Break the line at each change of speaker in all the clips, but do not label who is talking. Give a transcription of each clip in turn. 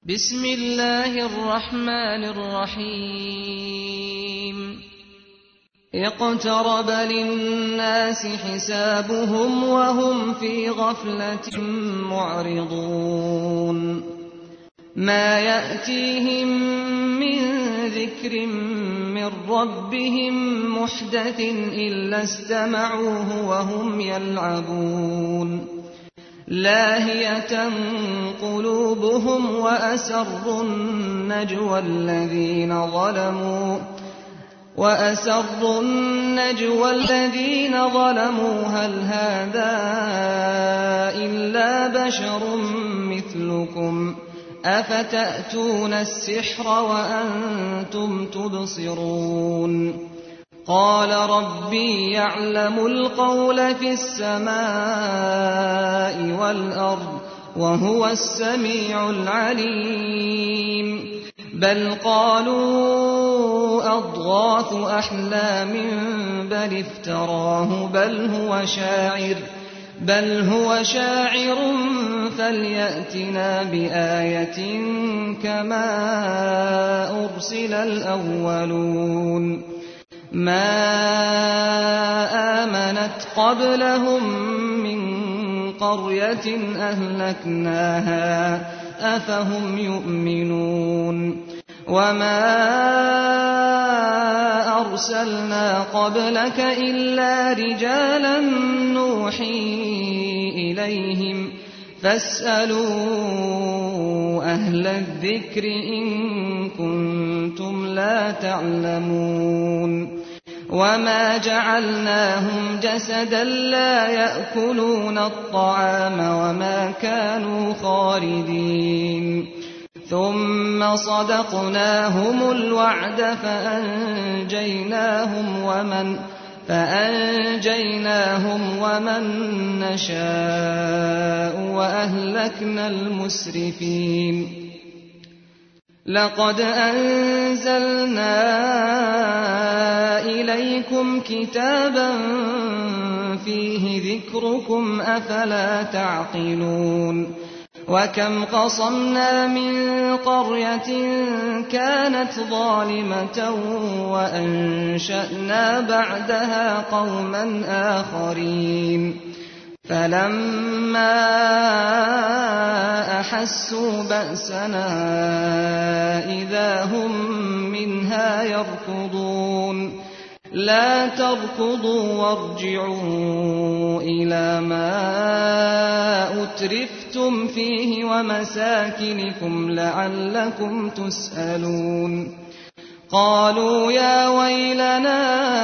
بسم الله الرحمن الرحيم اقترب للناس حسابهم وهم في غفلة معرضون ما يأتيهم من ذكر من ربهم محدث إلا استمعوه وهم يلعبون لاهية قلوبهم وأسروا النجوى الذين ظلموا هل هذا إلا بشر مثلكم أفتأتون السحر وأنتم تبصرون قال ربي يعلم القول في السماء والأرض وهو السميع العليم بل قالوا أضغاث أحلام بل افتراه بل هو شاعر فليأتنا بآية كما أرسل الأولون ما آمنت قبلهم من قرية أهلكناها أفهم يؤمنون وما أرسلنا قبلك إلا رجالا نوحي إليهم فاسألوا أهل الذكر إن كنتم لا تعلمون وما جعلناهم جسدا لا يأكلون الطعام وما كانوا خالدين ثم صدقناهم الوعد فأنجيناهم ومن نشاء وأهلكنا المسرفين لقد أنزلنا إليكم كتابا فيه ذكركم أفلا تعقلون وكم قصمنا من قرية كانت ظالمة وأنشأنا بعدها قوما آخرين فلما أحسوا بأسنا إذا هم منها يركضون لا تركضوا وارجعوا إلى ما أترفتم فيه ومساكنكم لعلكم تسألون قالوا يا ويلنا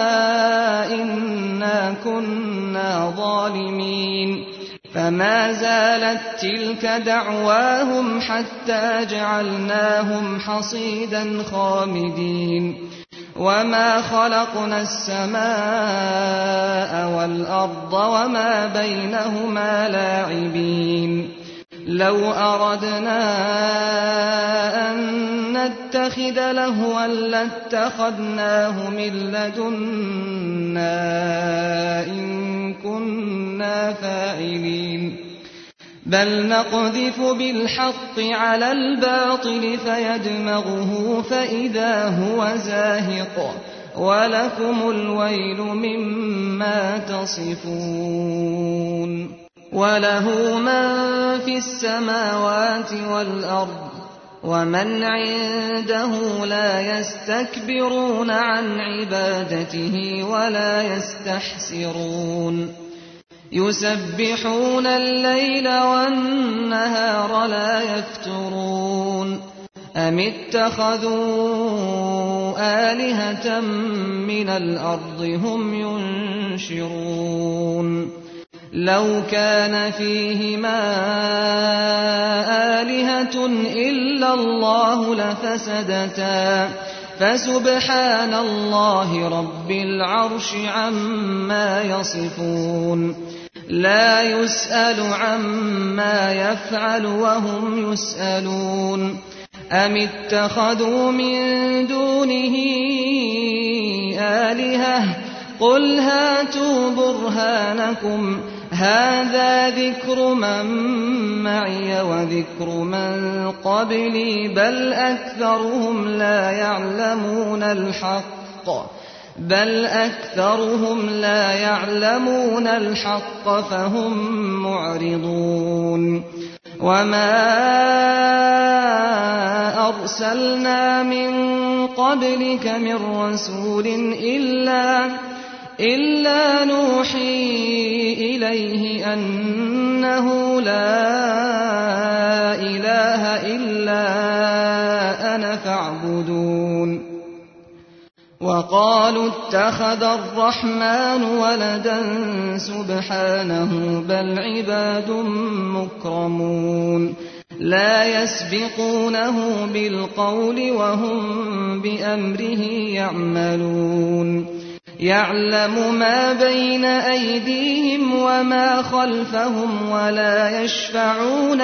إنا كنا ظالمين فما زالت تلك دعواهم حتى جعلناهم حصيدا خامدين وما خلقنا السماء والأرض وما بينهما لاعبين لو أردنا أن نتخذ لهوا لاتخذناه من لدنا إن كنا فاعلين بل نقذف بالحق على الباطل فيدمغه فإذا هو زاهق ولكم الويل مما تصفون وله من في السماوات والأرض ومن عنده لا يستكبرون عن عبادته ولا يستحسرون يسبحون الليل والنهار لا يفترون أم اتخذوا آلهة من الأرض هم ينشرون لو كان فيهما آلهة إلا الله لفسدتا فسبحان الله رب العرش عما يصفون لا يسأل عما يفعل وهم يسألون أم اتخذوا من دونه آلهة قل هاتوا برهانكم هذا ذكر من معي وذكر من قبلي بل أكثرهم لا يعلمون الحق فهم معرضون وما أرسلنا من قبلك من رسول إلا نوحي إليه أنه لا إله إلا أنا فاعبدون وقالوا اتخذ الرحمن ولدا سبحانه بل عباد مكرمون لا يسبقونه بالقول وهم بأمره يعملون يعلم ما بين أيديهم وما خلفهم ولا يشفعون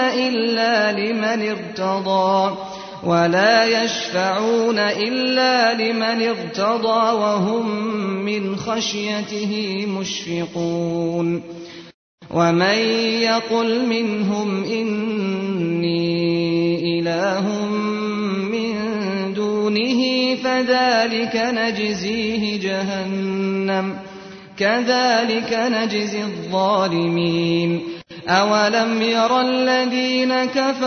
إلا لمن ارتضى وهم من خشيته مشفقون ومن يقل منهم إني إله من دونه فذلك نجزيه جهنم كذلك نجزي الظالمين أولم ير الذين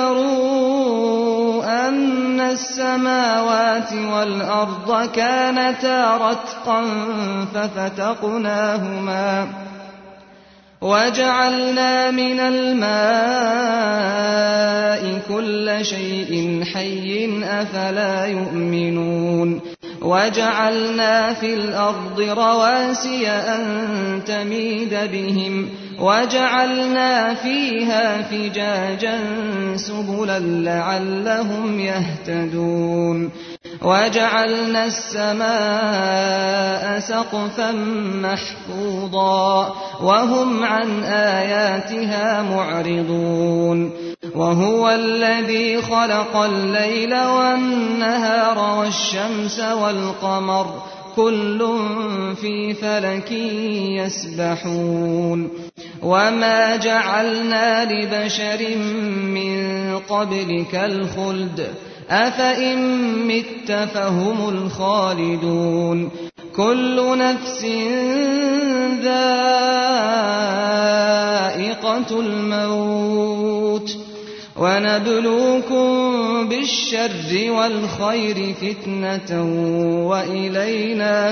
كفروا أن السماوات والأرض كانتا رتقا ففتقناهما وجعلنا من الماء كل شيء حي أفلا يؤمنون وجعلنا في الأرض رواسي أن تميد بهم وجعلنا فيها فجاجا سبلا لعلهم يهتدون وجعلنا السماء سقفا محفوظا وهم عن آياتها معرضون وهو الذي خلق الليل والنهار والشمس والقمر كل في فلك يسبحون وما جعلنا لبشر من قبلك الخلد أفإن مت فهم الخالدون كل نفس ذائقة الموت ونبلوكم بالشر والخير فتنة وإلينا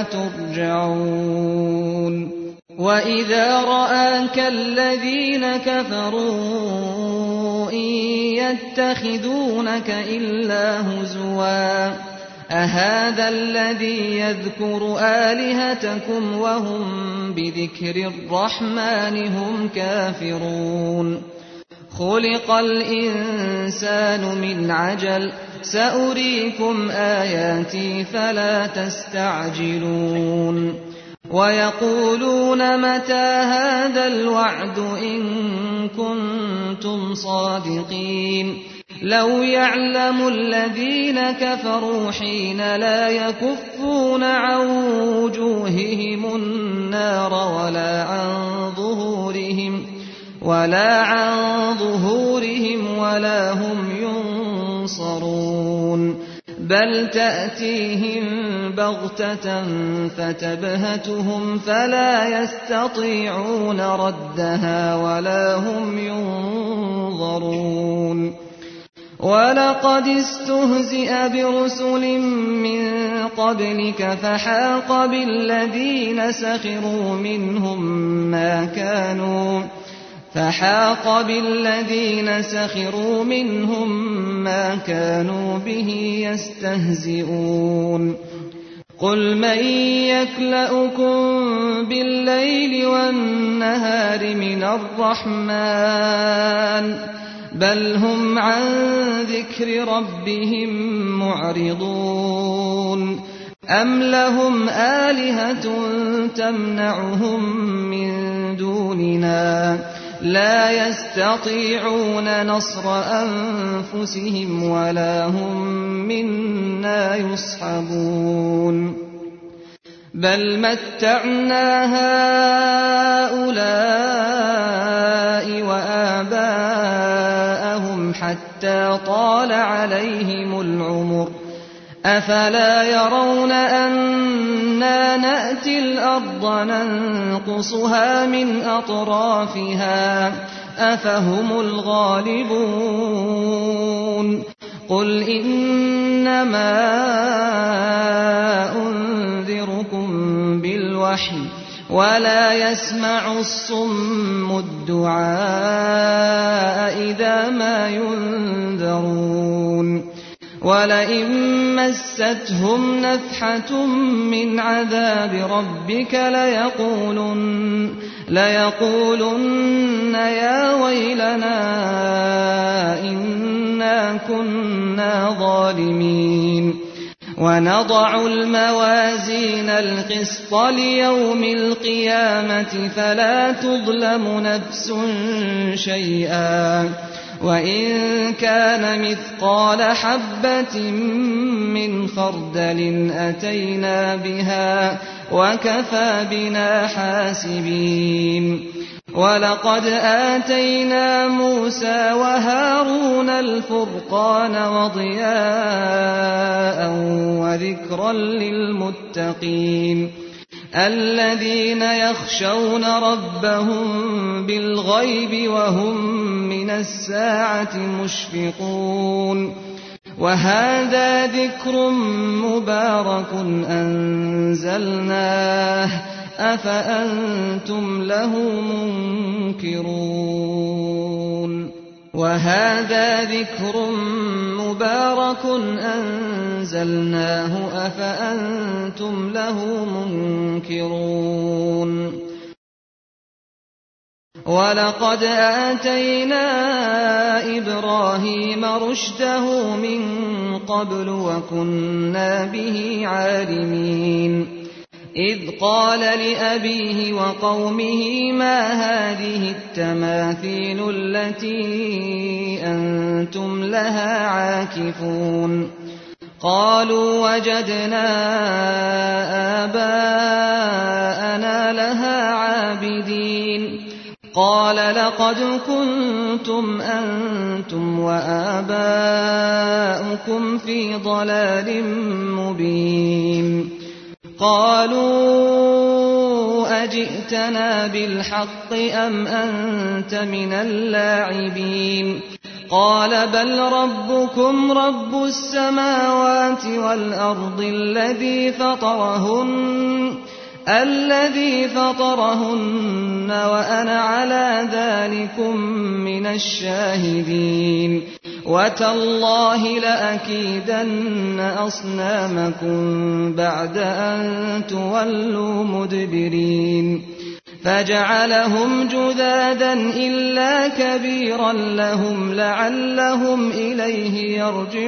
ترجعون وإذا رآك الذين كفروا إن يتخذونك إلا هزوا أهذا الذي يذكر آلهتكم وهم بذكر الرحمن هم كافرون خلق الإنسان من عجل سأريكم آياتي فلا تستعجلون ويقولون متى هذا الوعد إن كنتم صادقين لو يعلم الذين كفروا حين لا يكفون عن وجوههم النار ولا عن ظهورهم ولا هم ينصرون بل تأتيهم بغتة فتبهتهم فلا يستطيعون ردها ولا هم ينظرون ولقد استهزئ برسل من قبلك فحاق بالذين سخروا منهم ما كانوا به يستهزئون قل من يكلؤكم بالليل والنهار من الرحمن بل هم عن ذكر ربهم معرضون أم لهم آلهة تمنعهم من دوننا لا يستطيعون نصر أنفسهم ولا هم منا يصحبون بل متعنا هؤلاء وآباءهم حتى طال عليهم العمر أفلا يرون أنا نأتي الأرض ننقصها من أطرافها أفهم الغالبون قل إنما أنذركم بالوحي ولا يسمع الصم الدعاء إذا ما ينذرون ولئن مستهم نفحة من عذاب ربك ليقولن يا ويلنا إنا كنا ظالمين ونضع الموازين القسط ليوم القيامة فلا تظلم نفس شيئا وإن كان مثقال حبة من خردل أتينا بها وكفى بنا حاسبين ولقد آتينا موسى وهارون الفرقان وضياء وذكرا للمتقين الذين يخشون ربهم بالغيب وهم من الساعة مشفقون وهذا ذكر مبارك أنزلناه أفأنتم له منكرون وهذا ذكر مبارك أنزلناه أفأنتم له منكرون ولقد آتينا إبراهيم رشده من قبل وكنا به عالمين إذ قال لأبيه وقومه ما هذه التماثيل التي أنتم لها عاكفون قالوا وجدنا آباءنا لها عابدين قال لقد كنتم أنتم وآباؤكم في ضلال مبين قالوا أجئتنا بالحق أم أنت من اللاعبين قال بل ربكم رب السماوات والأرض الذي فطرهن وأنا على ذلكم من الشاهدين وتالله لأكيدن أصنامكم بعد أن تولوا مدبرين فجعلهم جذاذا إلا كبيرا لهم لعلهم إليه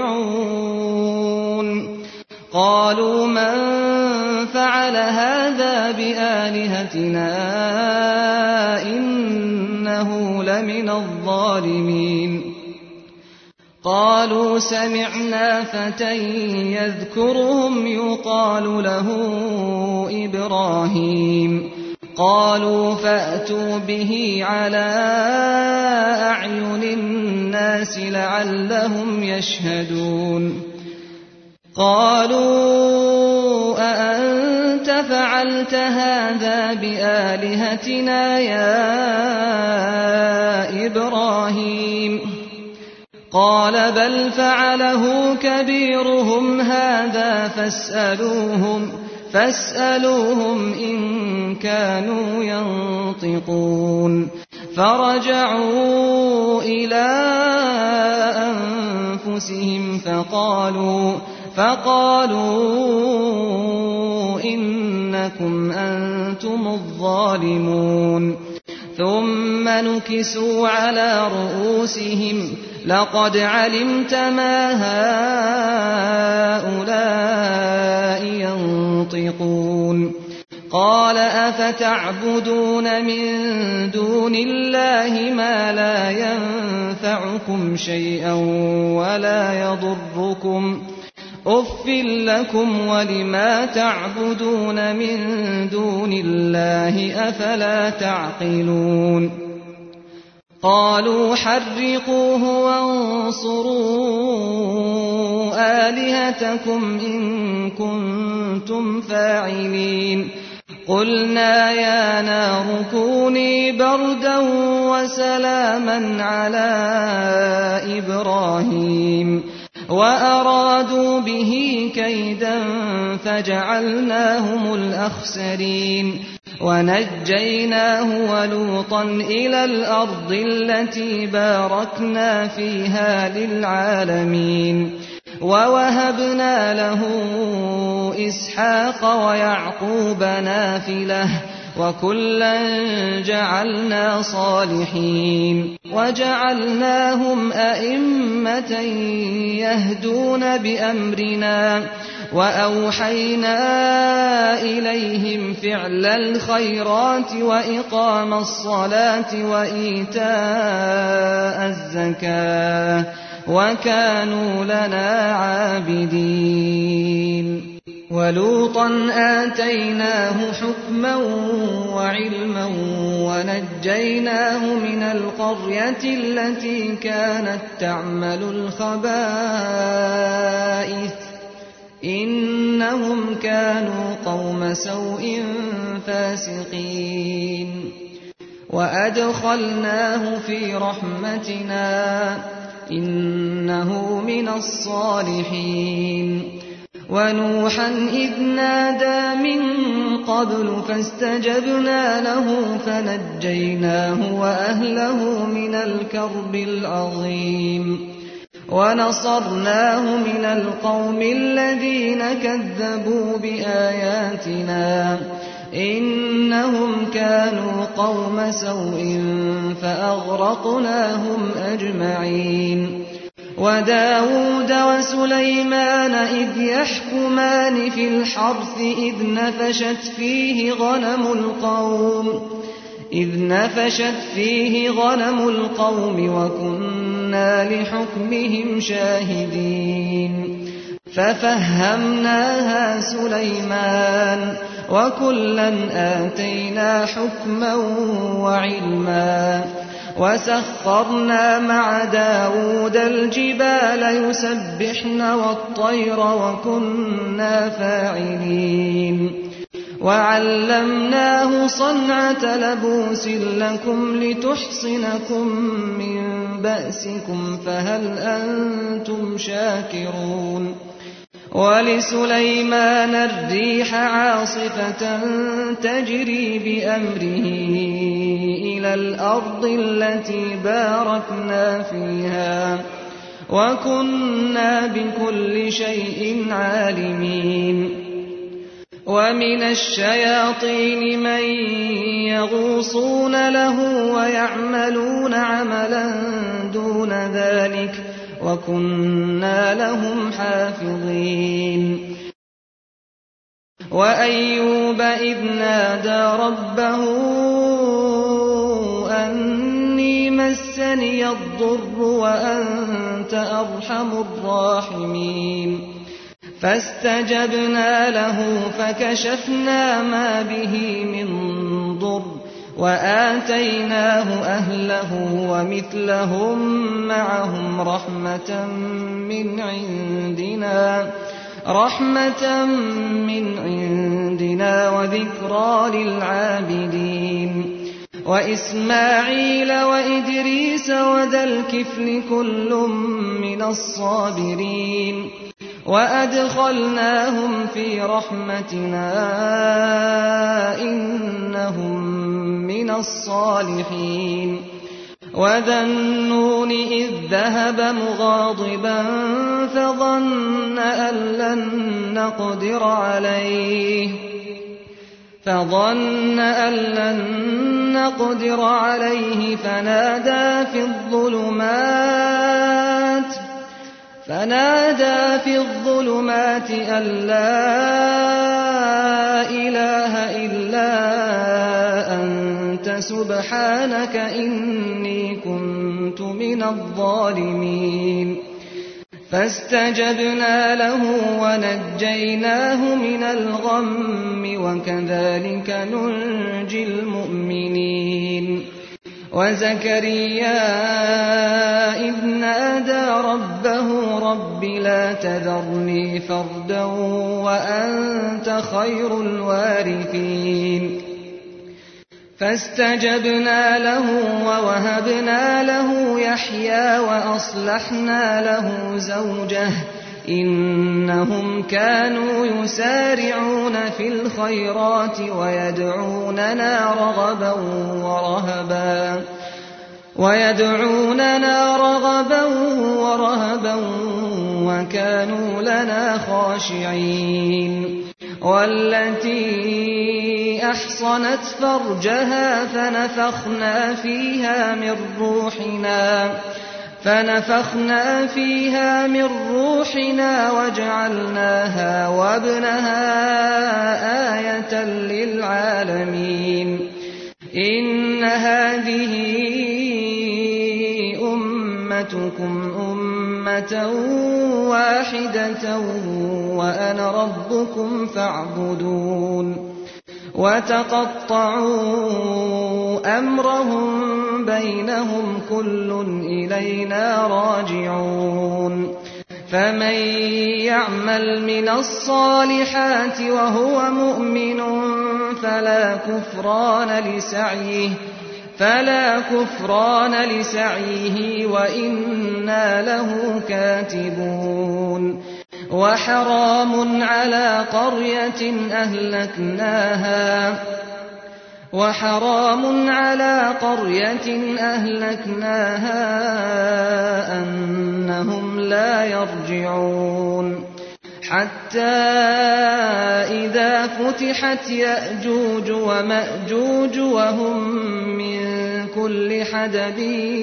يرجعون قالوا من فعل هذا بآلهتنا إنه لمن الظالمين قالوا سمعنا فتى يذكرهم يقال له إبراهيم قالوا فأتوا به على أعين الناس لعلهم يشهدون قالوا أأنت فعلت هذا بآلهتنا يا إبراهيم قال بل فعله كبيرهم هذا فاسألوهم إن كانوا ينطقون فرجعوا إلى أنفسهم فقالوا إنكم أنتم الظالمون ثم نكسوا على رؤوسهم لقد علمت ما هؤلاء ينطقون قال أفتعبدون من دون الله ما لا ينفعكم شيئا ولا يضركم أُفٍّ لكم ولما تعبدون من دون الله أفلا تعقلون قالوا حرقوه وانصروا آلهتكم إن كنتم فاعلين قلنا يا نار كوني بردا وسلاما على إبراهيم وأرادوا به كيدا فجعلناهم الأخسرين ونجيناه ولوطا إلى الأرض التي باركنا فيها للعالمين ووهبنا له إسحاق ويعقوب نافلة وكلا جعلنا صالحين وجعلناهم أئمة يهدون بأمرنا وأوحينا إليهم فعل الخيرات وإقام الصلاة وإيتاء الزكاة وكانوا لنا عابدين ولوطا آتيناه حكما وعلما ونجيناه من القرية التي كانت تعمل الخبائث إنهم كانوا قوم سوء فاسقين وأدخلناه في رحمتنا إنه من الصالحين ونوحا إذ نادى من قبل فاستجبنا له فنجيناه وأهله من الكرب العظيم ونصرناه من القوم الذين كذبوا بآياتنا إنهم كانوا قوم سوء فأغرقناهم أجمعين وداود وسليمان إذ يحكمان في الحرث إذ نفشت فيه غنم القوم وكنا لحكمهم شاهدين ففهمناها سليمان وكلا آتينا حكما وعلما وسخرنا مع داود الجبال يسبحن والطير وكنا فاعلين وعلمناه صنعة لبوس لكم لتحصنكم من بأسكم فهل أنتم شاكرون ولسليمان الريح عاصفة تجري بأمره إلى الأرض التي باركنا فيها وكنا بكل شيء عالمين ومن الشياطين من يغوصون له ويعملون عملا دون ذلك وكنا لهم حافظين وأيوب إذ نادى ربه أني مسني الضر وأنت أرحم الراحمين فاستجبنا له فكشفنا ما به من ضر وآتيناه أهله ومثلهم معهم رحمة من عندنا وذكرى للعابدين وإسماعيل وإدريس وذا الكفل كل من الصابرين وأدخلناهم في رحمتنا إنهم من الصالحين وذا النون إذ ذهب مغاضبا فظن أن لن نقدر عليه فنادى في الظلمات أن لا إله إلا أنت سبحانك إني كنت من الظالمين فاستجبنا له ونجيناه من الغم وكذلك ننجي المؤمنين وزكريا إذ نادى ربه رب لا تذرني فردا وأنت خير الوارثين فاستجبنا له ووهبنا له يحيى وأصلحنا له زوجه إنهم كانوا يسارعون في الخيرات ويدعوننا رغبا ورهبا وكانوا لنا خاشعين والتي أحصنت فرجها فنفخنا فيها من روحنا وجعلناها وابنها آية للعالمين إن هذه أمتكم أمة واحدة وأنا ربكم فاعبدون وتقطعوا أمرهم بينهم كل إلينا راجعون فمن يعمل من الصالحات وهو مؤمن فلا كفران لسعيه وإنا له كاتبون وحرام على قرية أهلكناها أنهم لا يرجعون حتى إذا فتحت يأجوج ومأجوج وهم من كل حدب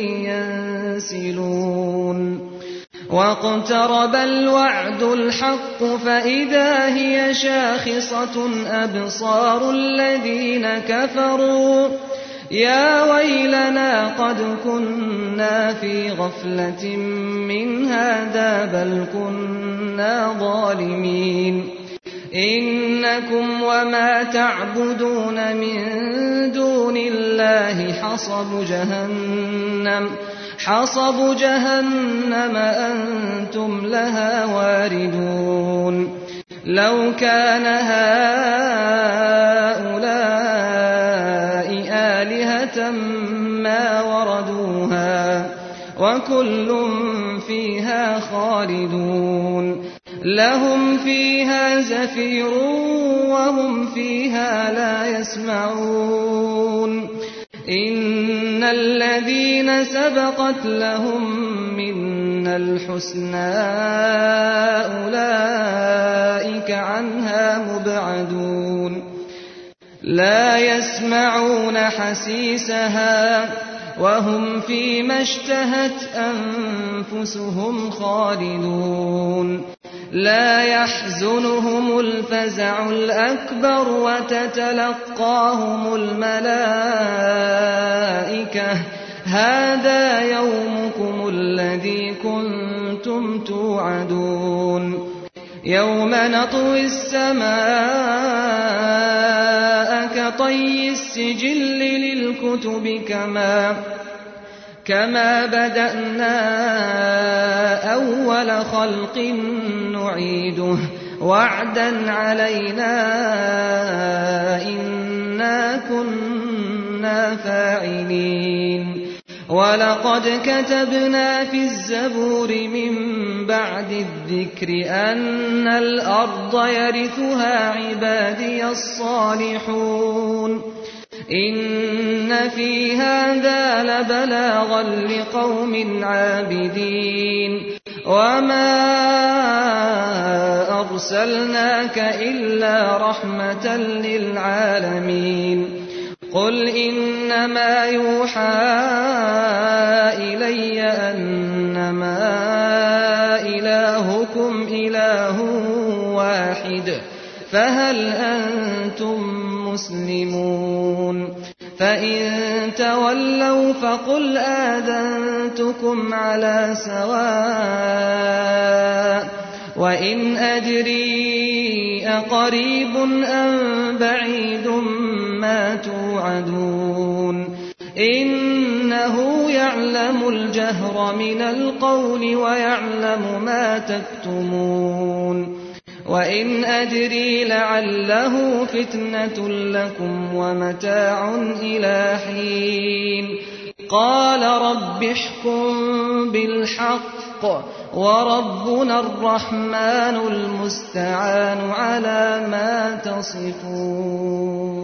ينسلون واقترب الوعد الحق فإذا هي شاخصة أبصار الذين كفروا يا ويلنا قد كنا في غفلة من هذا بل كنا ظالمين إنكم وما تعبدون من دون الله حصب جهنم أنتم لها واردون لو كان هؤلاء آلهة ما وردوها وكل فيها خالدون لهم فيها زفير وهم فيها لا يسمعون إن الذين سبقت لهم منا الحسنى أولئك عنها مبعدون لا يسمعون حسيسها وهم فيما اشتهت أنفسهم خالدون لا يحزنهم الفزع الأكبر وتتلقاهم الملائكة هذا يومكم الذي كنتم توعدون يوم نطوي السماء كطي السجل للكتب كما بدأنا أول خلق نعيده وعدا علينا إنا كنا فاعلين ولقد كتبنا في الزبور من بعد الذكر أن الأرض يرثها عبادي الصالحون إن في هذا لبلاغا لقوم عابدين وما أرسلناك إلا رحمة للعالمين قل إنما يوحى إلي أنما إلهكم إله واحد فهل أنتم مسلمون فإن تولوا فقل آذنتكم على سواء وإن أدري أقريب أم بعيد ما توعدون إنه يعلم الجهر من القول ويعلم ما تكتمون وإن أدري لعله فتنة لكم ومتاع إلى حين قال رب احكم بالحق وربنا الرحمن المستعان على ما تصفون